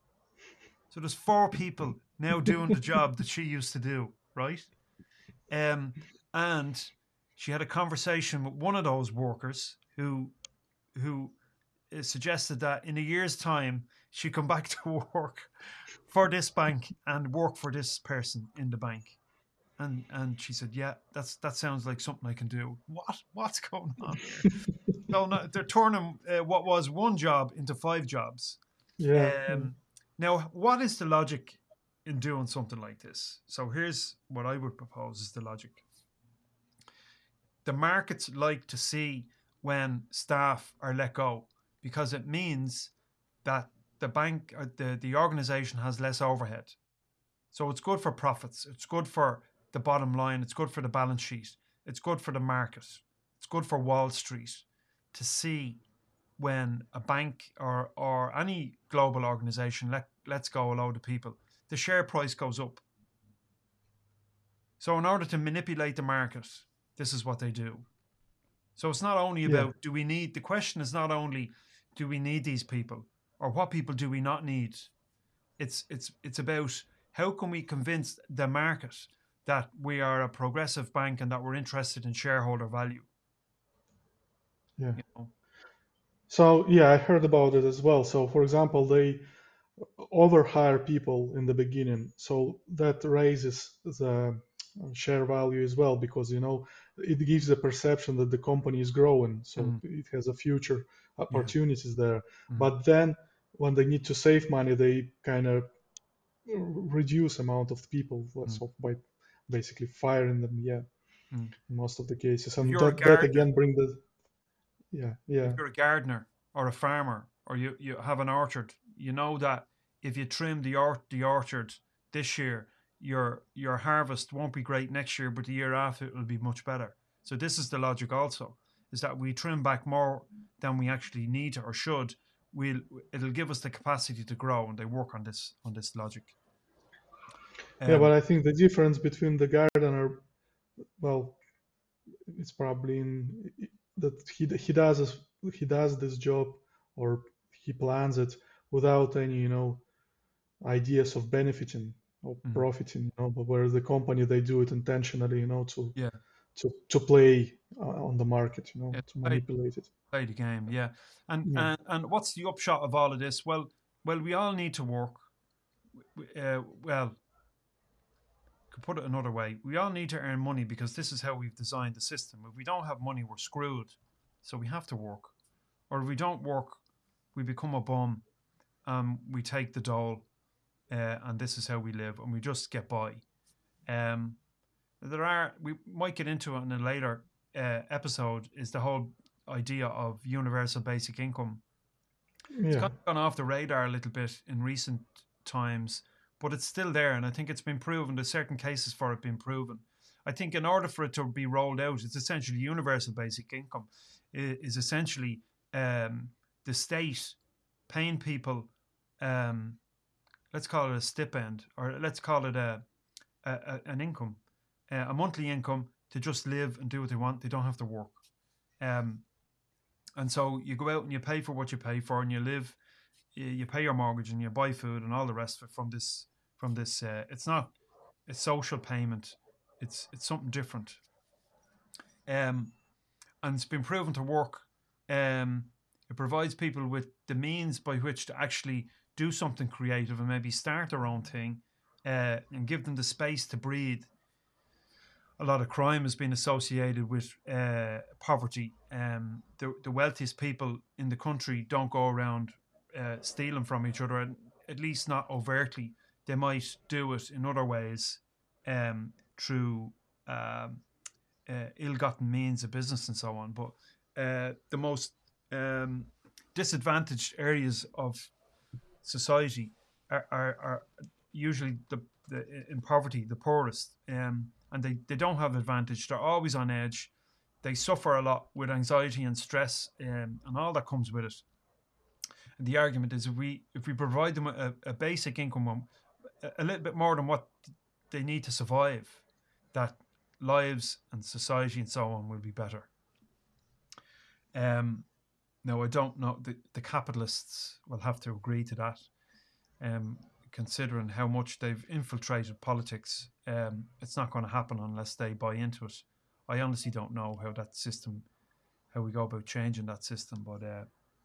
So there's four people now doing the job that she used to do, right? Um, and she had a conversation with one of those workers who who uh, suggested that in a year's time she'd come back to work for this bank and work for this person in the bank. And and she said, "Yeah, that's that sounds like something I can do." What what's going on here? So no, they're turning uh, what was one job into five jobs. Yeah. Yeah. Um, now, what is the logic in doing something like this? So here's what I would propose is the logic. The markets like to see when staff are let go because it means that the bank or the, the organization has less overhead. So it's good for profits. It's good for the bottom line. It's good for the balance sheet. It's good for the market. It's good for Wall Street to see when a bank or or any global organization let lets go a load of people, the share price goes up. So in order to manipulate the market, this is what they do. So it's not only Yeah, about do we need the question is not only do we need these people or what people do we not need. It's it's it's about how can we convince the market that we are a progressive bank and that we're interested in shareholder value. yeah. You know? So yeah, I heard about it as well. So for example, they overhire people in the beginning, so that raises the uh, share value as well, because you know it gives the perception that the company is growing, so Mm, it has a future yeah. opportunities there. Mm, But then when they need to save money, they kind of reduce amount of people, mm, so by basically firing them. Yeah, mm. in most of the cases, If and you're a that that gardener, again bring the yeah if yeah you're a gardener or a farmer or you, you have an orchard, you know that if you trim the ort the orchard this year, your your harvest won't be great next year, but the year after it will be much better. So this is the logic also, is that we trim back more than we actually need or should. We'll it'll give us the capacity to grow, and they work on this on this logic. yeah. But Um, I think the difference between the gardener, well, it's probably in that he he does this, he does this job, or he plans it without any you know ideas of benefiting or mm, profiting, you know, but where the company they do it intentionally, you know, to yeah, to to play uh, on the market, you know, yeah, to play, manipulate it. play the game, yeah. And Yeah, and and what's the upshot of all of this? Well, well, we all need to work. Uh, well, could put it another way, we all need to earn money because this is how we've designed the system. If we don't have money, we're screwed. So we have to work. Or if we don't work, we become a bum. Um, we take the dole, uh, and this is how we live, and we just get by. Um, there are we might get into it in a later uh, episode. Is the whole idea of universal basic income. It's yeah, kind of gone off the radar a little bit in recent times, but it's still there, and I think it's been proven. There's certain cases for it being proven. I think in order for it to be rolled out, it's essentially universal basic income is essentially um, the state paying people, um, let's call it a stipend, or let's call it a, a, a an income, uh, a monthly income to just live and do what they want. They don't have to work. Um, and so you go out and you pay for what you pay for, and you live, you, you pay your mortgage, and you buy food and all the rest of it from this. From this, uh, it's not a social payment. It's it's something different. Um, and it's been proven to work. Um, it provides people with the means by which to actually do something creative and maybe start their own thing, uh, and give them the space to breathe. A lot of crime has been associated with uh, poverty. Um, the, the wealthiest people in the country don't go around uh, stealing from each other, at least not overtly. They might do it in other ways, um, through um, uh, ill-gotten means of business and so on. But uh, the most um, disadvantaged areas of society are, are, are usually the, the in poverty, the poorest, um, and they, they don't have advantage. They're always on edge. They suffer a lot with anxiety and stress, um, and all that comes with it. And the argument is if we if we provide them a, a basic income, a, a little bit more than what they need to survive, that lives and society and so on will be better. Um, now, I don't know, the, the capitalists will have to agree to that, um, considering how much they've infiltrated politics. Um, it's not going to happen unless they buy into it. I honestly don't know how that system, how we go about changing that system, but uh,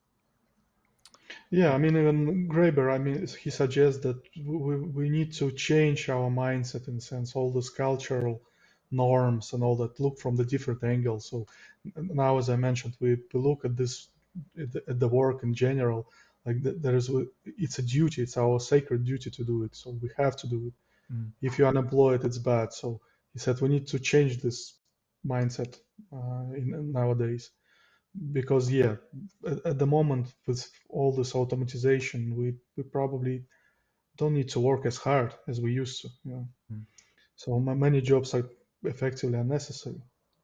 yeah. yeah, I mean, even Graeber, I mean, he suggests that we, we need to change our mindset in a sense, all those cultural norms and all that, look from the different angles. So now, as I mentioned, we, we look at this at the, at the work in general, like th- there is a- it's a duty, it's our sacred duty to do it, so we have to do it. mm, If you're unemployed, it's bad. So he said we need to change this mindset uh, in nowadays, because yeah, at, at the moment with all this automatization, we we probably don't need to work as hard as we used to. You know, mm, so ma- many jobs are effectively unnecessary.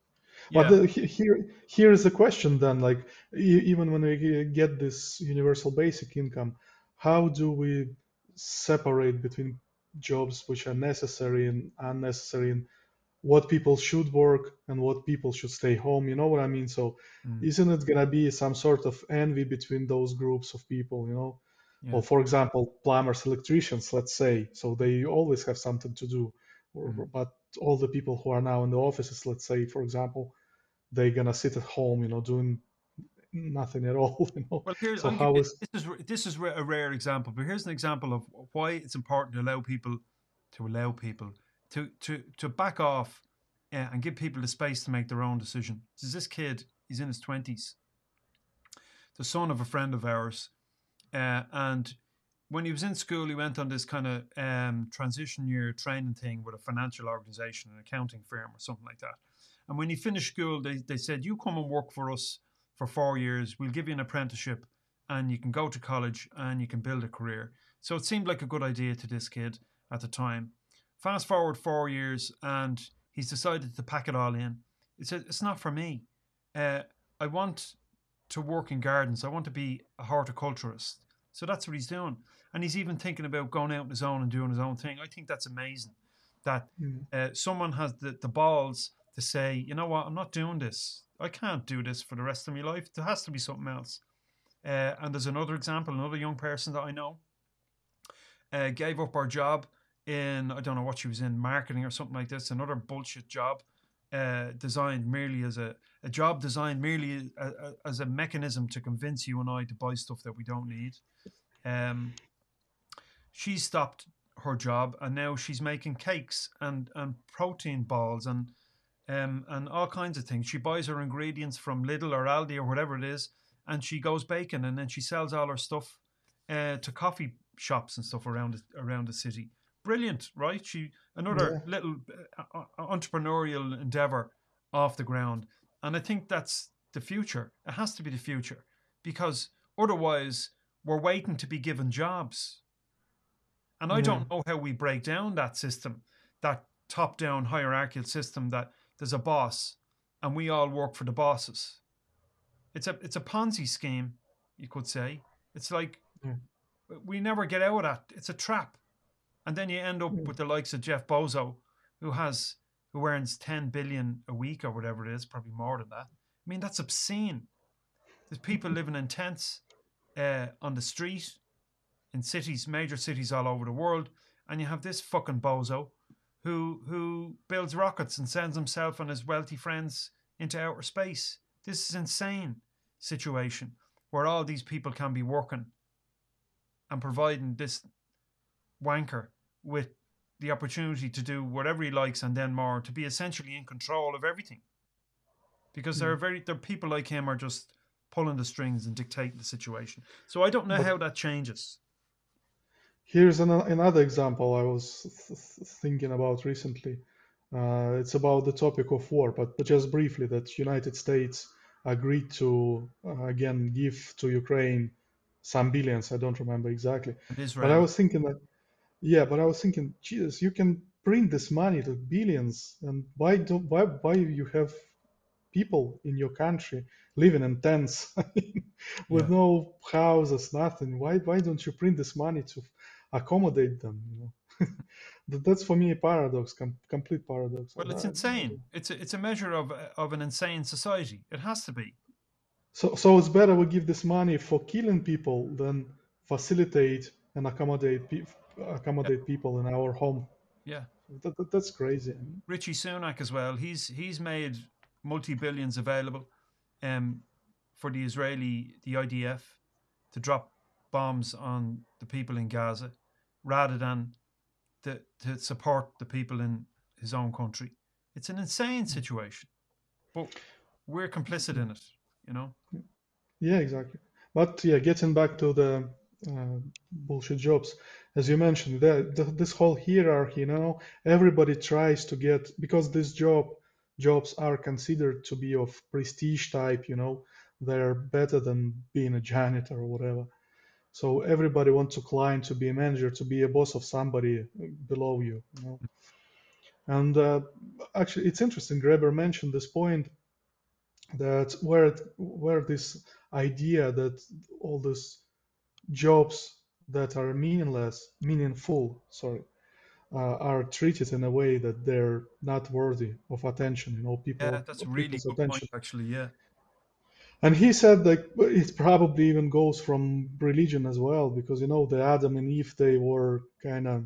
But Yeah. the, he- here, here is the question then, like e- even when we get this universal basic income, how do we separate between jobs which are necessary and unnecessary, and what people should work and what people should stay home? You know what I mean? So Mm, isn't it gonna be some sort of envy between those groups of people, you know? yeah. Well, for example, plumbers, electricians, let's say, so they always have something to do. Mm. Or- But all the people who are now in the offices, let's say, for example, they're gonna sit at home, you know, doing nothing at all, you know. Well, here's So I'll give how you is this is r- this is ra- a rare example, but here's an example of why it's important to allow people to allow people to to to back off, uh, and give people the space to make their own decision. There's this kid, he's in his twenties, the son of a friend of ours, uh, and when he was in school, he went on this kind of um, transition year training thing with a financial organization, an accounting firm, or something like that. And when he finished school, they, they said, "You come and work for us for four years. We'll give you an apprenticeship, and you can go to college and you can build a career." So it seemed like a good idea to this kid at the time. Fast forward four years, and he's decided to pack it all in. He said, "It's not for me. Uh, I want to work in gardens. I want to be a horticulturist." So that's what he's doing. And he's even thinking about going out on his own and doing his own thing. I think that's amazing that mm, uh, someone has the, the balls to say, "You know what, I'm not doing this. I can't do this for the rest of my life. There has to be something else." Uh, and there's another example, another young person that I know uh, gave up her job in, I don't know what she was in, marketing or something like this, another bullshit job, uh, designed merely as a, a job designed merely a, a, as a mechanism to convince you and I to buy stuff that we don't need. Um, she stopped her job and now she's making cakes and, and protein balls and um, and all kinds of things. She buys her ingredients from Lidl or Aldi or whatever it is, and she goes baking, and then she sells all her stuff uh, to coffee shops and stuff around the, around the city. Brilliant, right? She another yeah, little uh, uh, entrepreneurial endeavor off the ground, and I think that's the future. It has to be the future because otherwise we're waiting to be given jobs. And I yeah, don't know how we break down that system, that top down hierarchical system that there's a boss and we all work for the bosses. It's a it's a Ponzi scheme, you could say. It's like yeah, we never get out of that. It's a trap. And then you end up mm, with the likes of Jeff Bozo, who has who earns ten billion a week or whatever it is, probably more than that. I mean, that's obscene. There's people living in tents uh, on the street in cities, major cities all over the world, and you have this fucking bozo who who builds rockets and sends himself and his wealthy friends into outer space. This is insane situation where all these people can be working and providing this wanker with the opportunity to do whatever he likes and then more, to be essentially in control of everything. Because there are mm. very there are people like him are just pulling the strings and dictating the situation. So I don't know But how that changes. here's an, another example I was th- th- thinking about recently. Uh, it's about the topic of war, but, but just briefly, that United States agreed to uh, again give to Ukraine some billions. I don't remember exactly, And but I Israel, was thinking that yeah, but I was thinking, Jesus, you can print this money to billions, and why do why why you have people in your country living in tents with yeah. no houses, nothing? Why why don't you print this money to accommodate them? You know, That- that's for me a paradox, com- complete paradox. Well, And it's I, I insane. don't- It's a, it's a measure of of an insane society. It has to be. so so it's better we give this money for killing people than facilitate and accommodate pe- Yeah, accommodate people in our home. yeah. That, that, that's crazy. I mean, Richie Sunak as well. He's he's made multi billions available, um, for the Israeli the I D F to drop bombs on the people in Gaza, rather than to to support the people in his own country. It's an insane situation, but we're complicit in it. You know. Yeah, exactly. But yeah, getting back to the uh, bullshit jobs, as you mentioned, the, the, this whole hierarchy, you know, everybody tries to get, because these job jobs are considered to be of prestige type, you know, they're better than being a janitor or whatever. So everybody wants to climb to be a manager, to be a boss of somebody below you, you know. And uh, actually, it's interesting. Greber mentioned this point. that where where this idea that all these jobs that are meaningless, meaningful, sorry, uh, are treated in a way that they're not worthy of attention, you know, Yeah, people that's a really people's good point, attention. actually. Yeah. And he said that it probably even goes from religion as well, because you know the Adam and Eve, they were kind of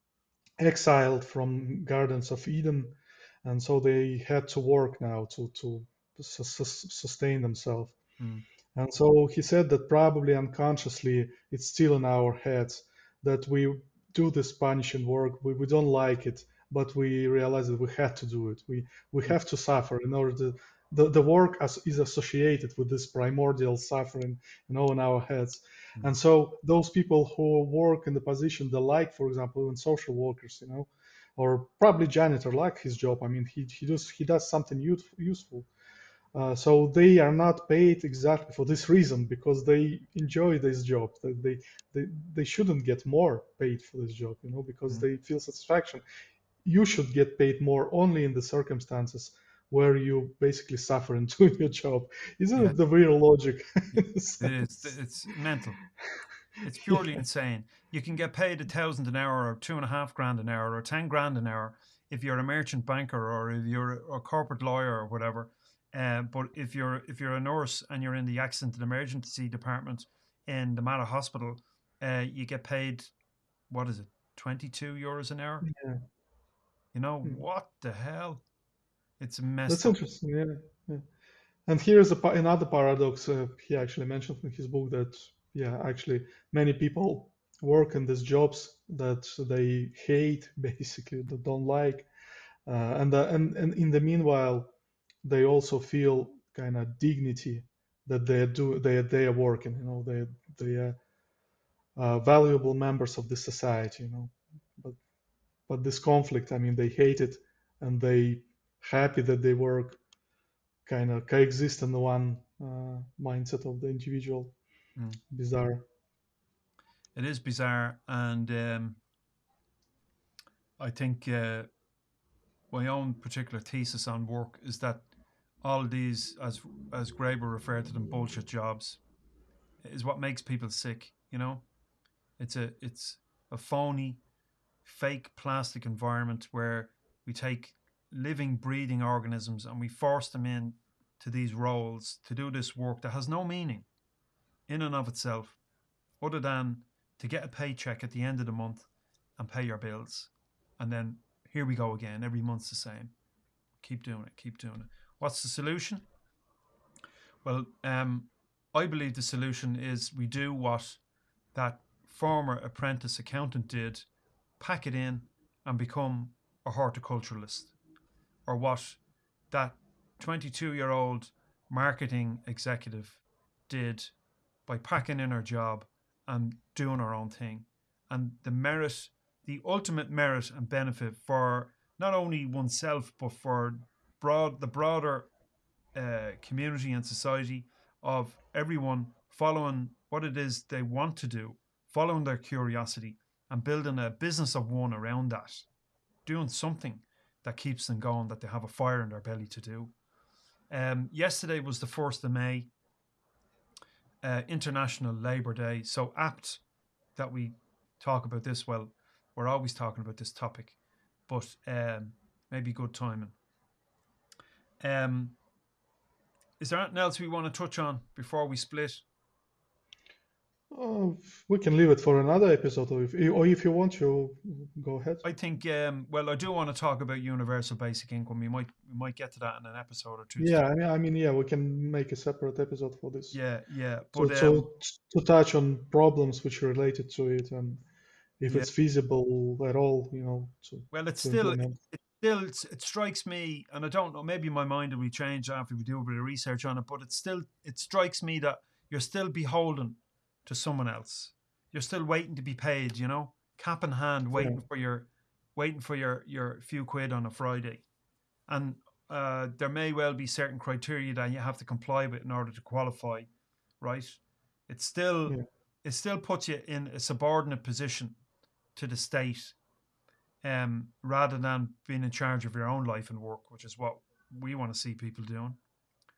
exiled from gardens of Eden, and so they had to work now to to sus- sus- sustain themselves. Mm. And so he said that probably unconsciously it's still in our heads that we do this punishing work. We, we don't like it, but we realize that we had to do it. We we Mm. have to suffer in order to. The, the work as, is associated with this primordial suffering, you know, in our heads. Mm. And so those people who work in the position they like, for example, even social workers, you know, or probably janitor like his job. I mean, he, he does he does something youth, useful, uh, so they are not paid exactly for this reason because they enjoy this job. They, they they they shouldn't get more paid for this job, you know, because Mm. they feel satisfaction. You should get paid more only in the circumstances where you basically suffer in doing your job. Isn't Yeah, it the real logic yeah, in a it is. sense? It's mental. It's purely Yeah, insane. You can get paid a thousand an hour, or two and a half grand an hour, or ten grand an hour if you're a merchant banker or if you're a corporate lawyer or whatever. Uh, but if you're if you're a nurse and you're in the accident and emergency department in the Mater Hospital, uh, you get paid, what is it, twenty two euros an hour? yeah. You know Hmm. what the hell? It's messed That's up. interesting. Yeah, yeah. And here's a, pa- another paradox uh, he actually mentioned in his book that, yeah, actually many people work in these jobs that they hate, basically, that don't like. Uh, and, uh, and, and in the meanwhile, they also feel kind of dignity that they do they, they are working, you know, they, they are uh, valuable members of the society, you know. But, but this conflict, I mean, they hate it and they happy that they work kind of coexist in the one uh, mindset of the individual. Mm. Bizarre. It is bizarre, and um, I think uh, my own particular thesis on work is that all these, as as Graeber referred to them, bullshit jobs, is what makes people sick. You know, it's a it's a phony, fake plastic environment where we take living, breathing organisms and we force them in to these roles to do this work that has no meaning in and of itself, other than to get a paycheck at the end of the month and pay your bills, and then here we go again. Every month's the same. Keep doing it. Keep doing it. What's the solution? Well, um, I believe the solution is we do what that former apprentice accountant did, pack it in and become a horticulturalist, or what that twenty-two year old marketing executive did by packing in her job and doing her own thing. And the merit, the ultimate merit and benefit for not only oneself, but for broad the broader uh, community and society of everyone following what it is they want to do, following their curiosity, and building a business of one around that, doing something that keeps them going, that they have a fire in their belly to do. Um, yesterday was the first of May, uh, International Labour Day. So apt that we talk about this. Well, we're always talking about this topic, but um, maybe good timing. Um, is there anything else we want to touch on before we split? Uh, we can leave it for another episode, or if, or if you want to, go ahead. I think, um, well, I do want to talk about universal basic income. We might we might get to that in an episode or two. To Yeah, talk. I mean, I mean, yeah, we can make a separate episode for this Yeah, yeah, to but um, to to touch on problems which are related to it and if yeah. it's feasible at all, you know, to Well, it's to still it, implement. it still it's, it strikes me, and I don't know. Maybe my mind will change after we do a bit of research on it. But it still it strikes me that you're still beholden to someone else. You're still waiting to be paid. You know, cap in hand, Yeah, waiting for your waiting for your your few quid on a Friday, and uh, there may well be certain criteria that you have to comply with in order to qualify. Right? It still yeah, it still puts you in a subordinate position to the state, um, rather than being in charge of your own life and work, which is what we want to see people doing.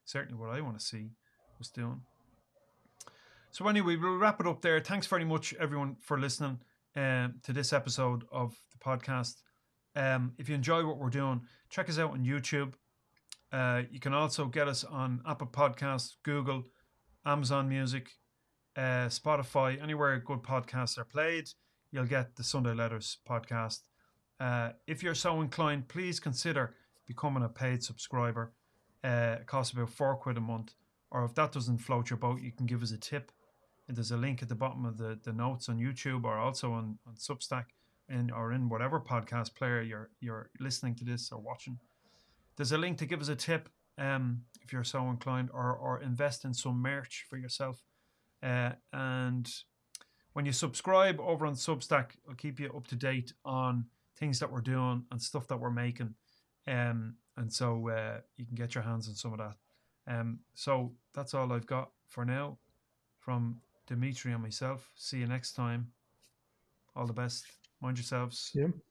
certainly what I want to see us doing. So anyway, we'll wrap it up there. Thanks very much, everyone, for listening um, to this episode of the podcast. Um, if you enjoy what we're doing, check us out on YouTube. Uh, you can also get us on Apple Podcasts, Google, Amazon Music, uh, Spotify, anywhere good podcasts are played. You'll get the Sunday Letters podcast. Uh, if you're so inclined, please consider becoming a paid subscriber. Uh, it costs about four quid a month. Or if that doesn't float your boat, you can give us a tip. And there's a link at the bottom of the, the notes on YouTube or also on, on Substack in, or in whatever podcast player you're you're listening to this or watching. There's a link to give us a tip um, if you're so inclined, or, or invest in some merch for yourself. Uh, and when you subscribe over on Substack, it'll keep you up to date on things that we're doing and stuff that we're making. Um, and so uh, you can get your hands on some of that. Um, so that's all I've got for now from Dimitri and myself. See you next time. All the best. Mind yourselves. Yeah.